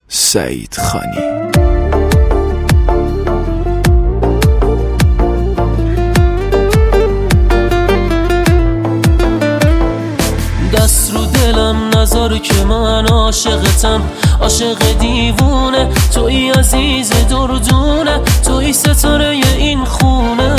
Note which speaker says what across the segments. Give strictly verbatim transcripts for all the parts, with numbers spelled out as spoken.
Speaker 1: سعید خانی.
Speaker 2: دست رو دلم نذار که من عاشقتم، عاشق دیوونه، توی عزیز دردونه، توی ستاره این خونه.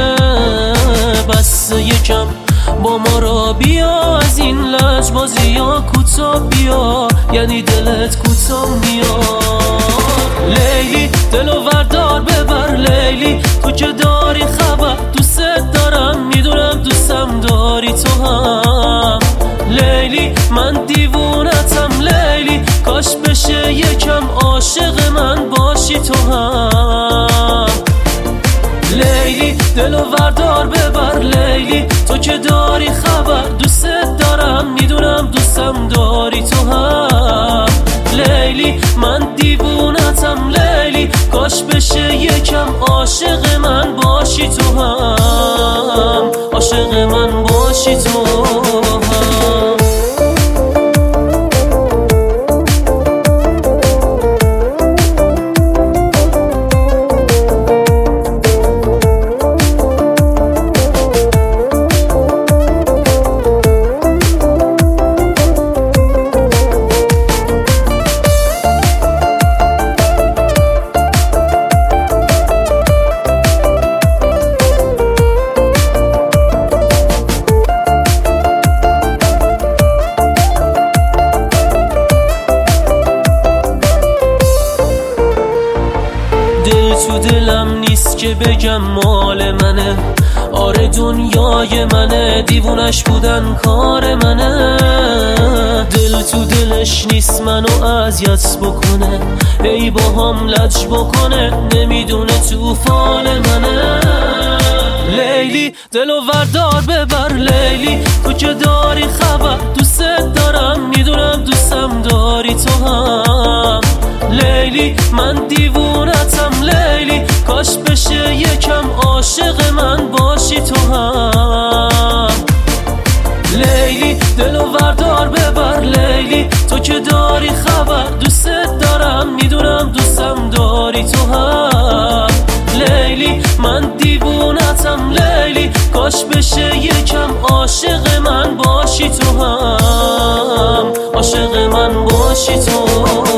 Speaker 2: بس یکم با ما را بیا، از این لجبازی ها کوتا بیا، یعنی دلت کوتا میاد. لیلی دلو وردار ببر لیلی، تو که داری خبر دوست دارم، میدونم دوستم داری تو هم. لیلی من دیوونتم لیلی، کاش بشه یکم عاشق من باشی تو هم. لیلی دلو وردار ببر لیلی، تو که داری خبر دوست دارم، میدونم دوستم داری تو هم. لیلی من دیوونتم لیلی، کاش بشه یکم عاشق من باشی تو هم، عاشق من باشی تو هم. تو دلم نیست که بگم مال منه، آره دنیای منه، دیوونش بودن کار منه. دل تو دلش نیست منو اذیت بکنه، ای با هم لج بکنه، نمیدونه توفان منه. لیلی دلو وردار ببر لیلی، تو که داری خبر دوست دارم، میدونم دوستم داری تو هم. لیلی من دیوونتم لیلی، کاش بشه یکم عاشق من باشی تو هم. لیلی دلو وردار ببر لیلی، تو که داری خبر دوست دارم، میدونم دوستم داری تو هم. لیلی من دیوونتم لیلی، کاش بشه یکم عاشق من باشی تو هم، عاشق من باشی تو هم.